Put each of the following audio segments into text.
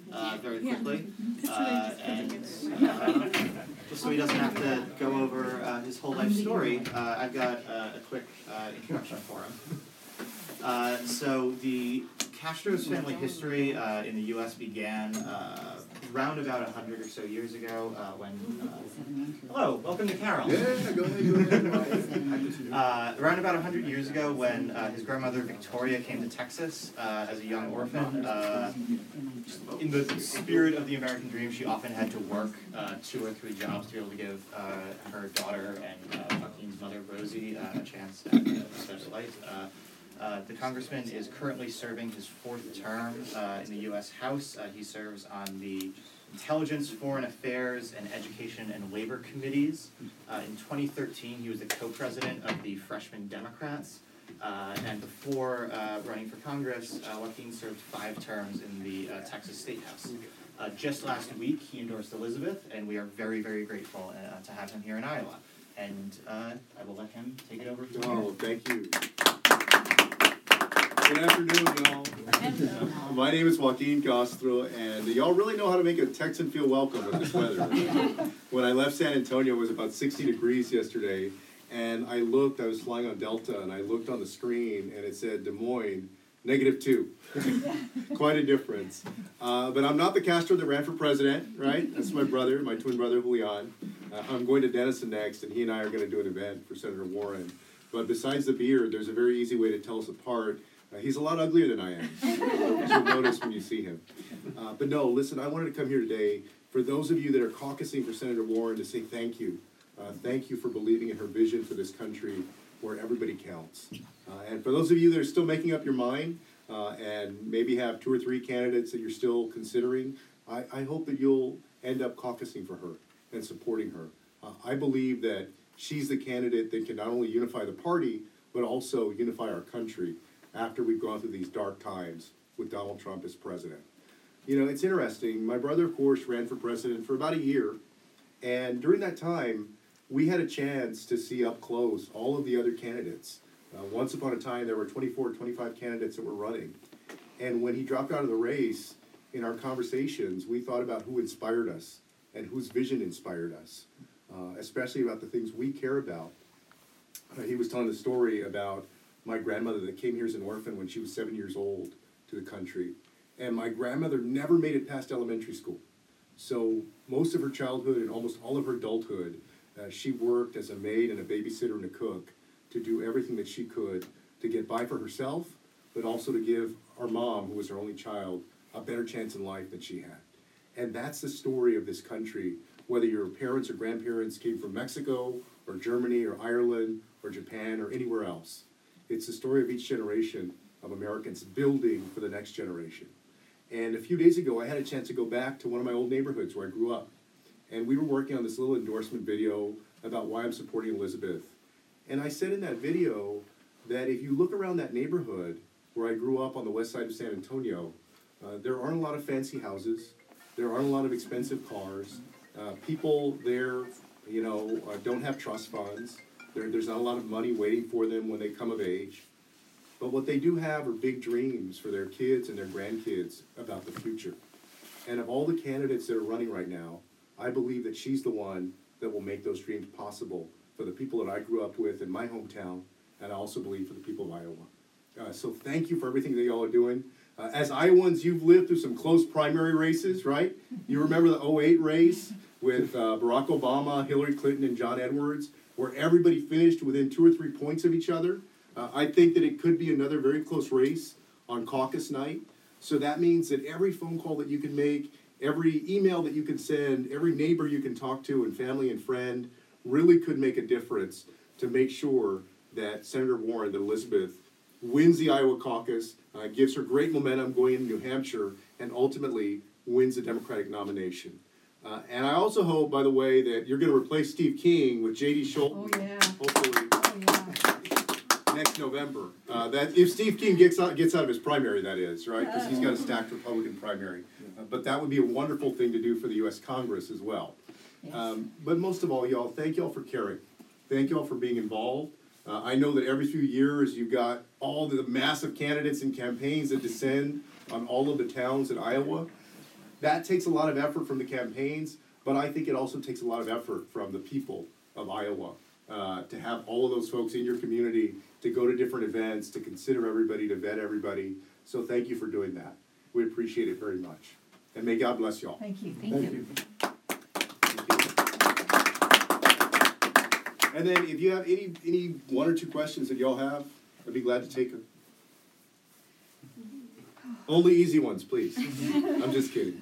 very quickly, and just so he doesn't have to go over his whole life story, I've got a quick introduction for him. So the Castro's family history in the U.S. began round about 100 or so years ago when... hello, welcome to Carol. Yeah, go ahead. Around about 100 years ago when his grandmother Victoria came to Texas as a young orphan. In the spirit of the American dream, she often had to work 2 or 3 jobs to be able to give her daughter and Joaquin's mother, Rosie, a chance at a better life. The congressman is currently serving his 4th term in the U.S. House. He serves on the Intelligence, Foreign Affairs, and Education and Labor Committees. In 2013, he was the co-president of the Freshman Democrats. And before running for Congress, Joaquin served 5 terms in the Texas State House. Just last week, he endorsed Elizabeth, and we are very, very grateful to have him here in Iowa. And I will let him take it over. Oh, thank you. Good afternoon, y'all. My name is Joaquin Castro, and y'all really know how to make a Texan feel welcome with this weather. When I left San Antonio, it was about 60 degrees yesterday, and I was flying on Delta, and I looked on the screen, and it said Des Moines, -2. Quite a difference. But I'm not the Castro that ran for president, right? That's my brother, my twin brother, Julian. I'm going to Denison next, and he and I are going to do an event for Senator Warren. But besides the beard, there's a very easy way to tell us apart. He's a lot uglier than I am, as you'll notice when you see him. But no, listen, I wanted to come here today for those of you that are caucusing for Senator Warren to say thank you. Thank you for believing in her vision for this country where everybody counts. And for those of you that are still making up your mind and maybe have 2 or 3 candidates that you're still considering, I hope that you'll end up caucusing for her and supporting her. I believe that she's the candidate that can not only unify the party, but also unify our country after we've gone through these dark times with Donald Trump as president. You know, it's interesting. My brother, of course, ran for president for about a year, and during that time, we had a chance to see up close all of the other candidates. Once upon a time, there were 24, 25 candidates that were running, and when he dropped out of the race, in our conversations, we thought about who inspired us and whose vision inspired us, especially about the things we care about. He was telling the story about my grandmother that came here as an orphan when she was 7 years old to the country. And my grandmother never made it past elementary school. So most of her childhood and almost all of her adulthood, she worked as a maid and a babysitter and a cook to do everything that she could to get by for herself, but also to give our mom, who was her only child, a better chance in life than she had. And that's the story of this country, whether your parents or grandparents came from Mexico or Germany or Ireland or Japan or anywhere else. It's the story of each generation of Americans building for the next generation. And a few days ago, I had a chance to go back to one of my old neighborhoods where I grew up. And we were working on this little endorsement video about why I'm supporting Elizabeth. And I said in that video that if you look around that neighborhood where I grew up on the west side of San Antonio, there aren't a lot of fancy houses. There aren't a lot of expensive cars. People there, don't have trust funds. There's not a lot of money waiting for them when they come of age. But what they do have are big dreams for their kids and their grandkids about the future. And of all the candidates that are running right now, I believe that she's the one that will make those dreams possible for the people that I grew up with in my hometown, and I also believe for the people of Iowa. So thank you for everything that y'all are doing. As Iowans, you've lived through some close primary races, right? You remember the 2008 race with Barack Obama, Hillary Clinton, and John Edwards, where everybody finished within 2 or 3 points of each other. I think that it could be another very close race on caucus night. So that means that every phone call that you can make, every email that you can send, every neighbor you can talk to, and family and friend really could make a difference to make sure that Senator Warren, that Elizabeth, wins the Iowa caucus, gives her great momentum going into New Hampshire, and ultimately wins the Democratic nomination. And I also hope, by the way, that you're going to replace Steve King with J.D. Schultz. Oh, yeah. Hopefully. Oh, yeah. Next November. That if Steve King gets out of his primary, that is, right? Because he's got a stacked Republican primary. But that would be a wonderful thing to do for the U.S. Congress as well. Yes. But most of all, y'all, thank y'all for caring. Thank y'all for being involved. I know that every few years you've got all the massive candidates and campaigns that descend on all of the towns in Iowa. that takes a lot of effort from the campaigns, but I think it also takes a lot of effort from the people of Iowa to have all of those folks in your community, to go to different events, to consider everybody, to vet everybody. So thank you for doing that. We appreciate it very much. And may God bless y'all. Thank you. Thank you. And then if you have any one or two questions that y'all have, I'd be glad to take them. Only easy ones, please. I'm just kidding.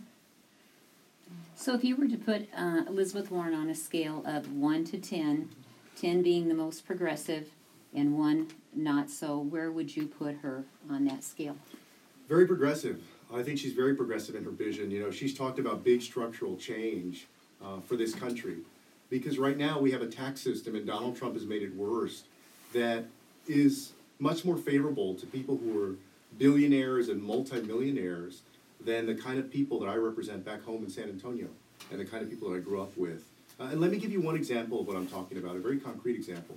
So if you were to put Elizabeth Warren on a scale of 1 to 10, 10 being the most progressive and 1 not so, where would you put her on that scale? Very progressive. I think she's very progressive in her vision. You know, she's talked about big structural change for this country. Because right now we have a tax system, and Donald Trump has made it worse, that is much more favorable to people who are billionaires and multimillionaires than the kind of people that I represent back home in San Antonio and the kind of people that I grew up with. And let me give you one example of what I'm talking about, a very concrete example.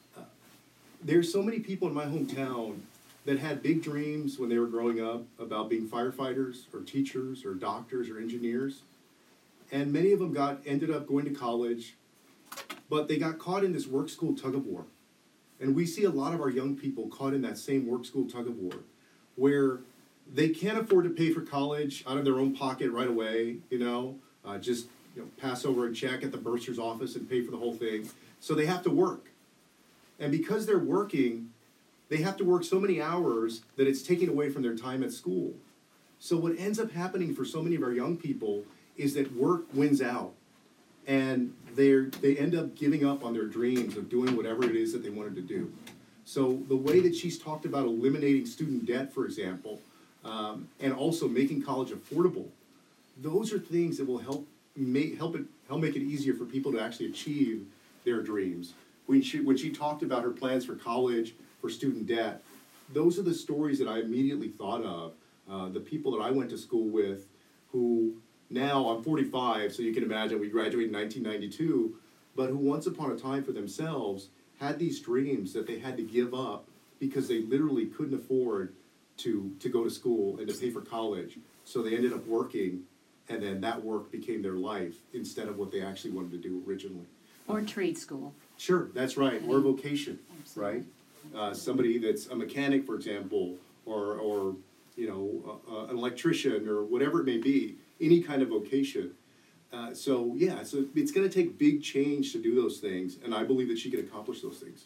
There's so many people in my hometown that had big dreams when they were growing up about being firefighters or teachers or doctors or engineers. And many of them ended up going to college, but they got caught in this work school tug of war. And we see a lot of our young people caught in that same work school tug of war, where they can't afford to pay for college out of their own pocket right away, just pass over a check at the bursar's office and pay for the whole thing. So they have to work. And because they're working, they have to work so many hours that it's taken away from their time at school. So what ends up happening for so many of our young people is that work wins out. And they end up giving up on their dreams of doing whatever it is that they wanted to do. So the way that she's talked about eliminating student debt, for example, and also making college affordable, those are things that will help make it easier for people to actually achieve their dreams. When she talked about her plans for college, for student debt, those are the stories that I immediately thought of. The people that I went to school with, who now I'm 45, so you can imagine we graduated in 1992, but who once upon a time for themselves had these dreams that they had to give up because they literally couldn't afford to go to school and to pay for college. So they ended up working, and then that work became their life instead of what they actually wanted to do originally. Or trade school. Sure, that's right, or vocation, Absolutely. right? Somebody that's a mechanic, for example, or an electrician, or whatever it may be, any kind of vocation. So it's going to take big change to do those things, and I believe that she can accomplish those things.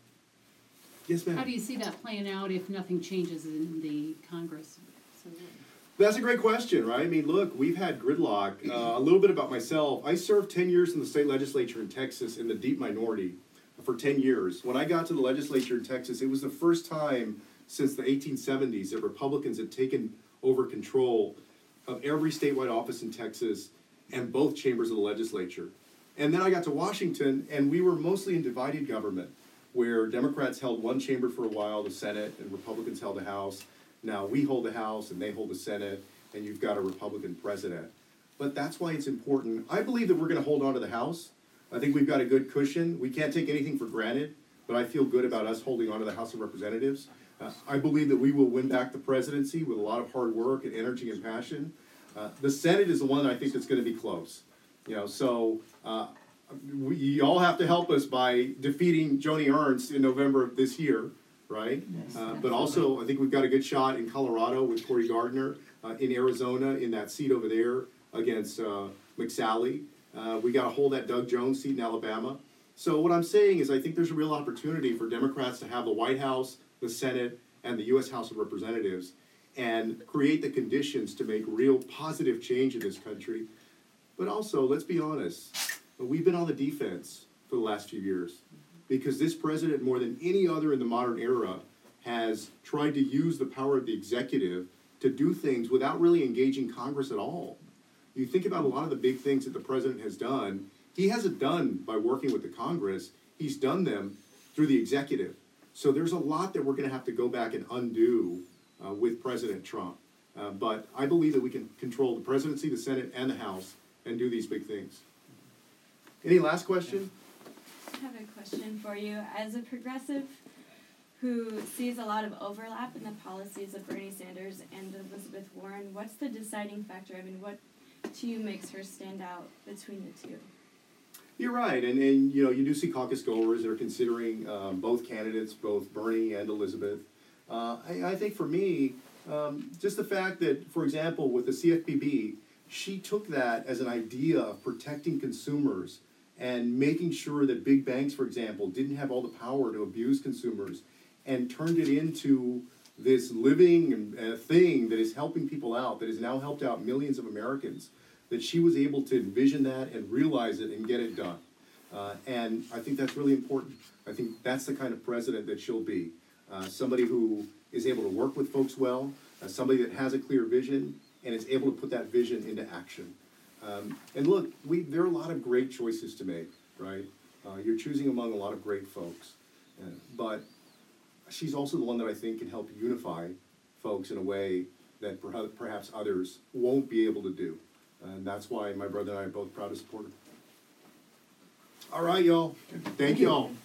Yes, ma'am. How do you see that playing out if nothing changes in the Congress? That's a great question, right? I mean, look, we've had gridlock. A little bit about myself. I served 10 years in the state legislature in Texas in the deep minority for 10 years. When I got to the legislature in Texas, it was the first time since the 1870s that Republicans had taken over control of every statewide office in Texas and both chambers of the legislature. And then I got to Washington, and we were mostly in divided government, where Democrats held one chamber for a while, the Senate, and Republicans held the House. Now we hold the House and they hold the Senate, and you've got a Republican president. But that's why it's important. I believe that we're going to hold on to the House. I think we've got a good cushion. We can't take anything for granted, but I feel good about us holding on to the House of Representatives. I believe that we will win back the presidency with a lot of hard work and energy and passion. The Senate is the one I think that's going to be close. So you all have to help us by defeating Joni Ernst in November of this year. Right? But also, I think we've got a good shot in Colorado with Cory Gardner, in Arizona, in that seat over there against McSally. We got to hold that Doug Jones seat in Alabama. So what I'm saying is I think there's a real opportunity for Democrats to have the White House, the Senate, and the U.S. House of Representatives and create the conditions to make real positive change in this country. But also, let's be honest, we've been on the defense for the last few years. Because this president, more than any other in the modern era, has tried to use the power of the executive to do things without really engaging Congress at all. You think about a lot of the big things that the president has done, he hasn't done by working with the Congress, he's done them through the executive. So there's a lot that we're going to have to go back and undo with President Trump. But I believe that we can control the presidency, the Senate, and the House and do these big things. Any last question? I have a question for you. As a progressive who sees a lot of overlap in the policies of Bernie Sanders and Elizabeth Warren. What's the deciding factor? I mean, what to you makes her stand out between the two? You're right, and you know, you do see caucus goers that are considering both candidates, both Bernie and Elizabeth. I think for me, just the fact that, for example, with the CFPB, she took that as an idea of protecting consumers and making sure that big banks, for example, didn't have all the power to abuse consumers, and turned it into this living thing that is helping people out, that has now helped out millions of Americans, that she was able to envision that and realize it and get it done. And I think that's really important. I think that's the kind of president that she'll be. Somebody who is able to work with folks well, somebody that has a clear vision and is able to put that vision into action. And look, there are a lot of great choices to make, right? You're choosing among a lot of great folks. But she's also the one that I think can help unify folks in a way that perhaps others won't be able to do. And that's why my brother and I are both proud to support her. All right, y'all. Thank y'all.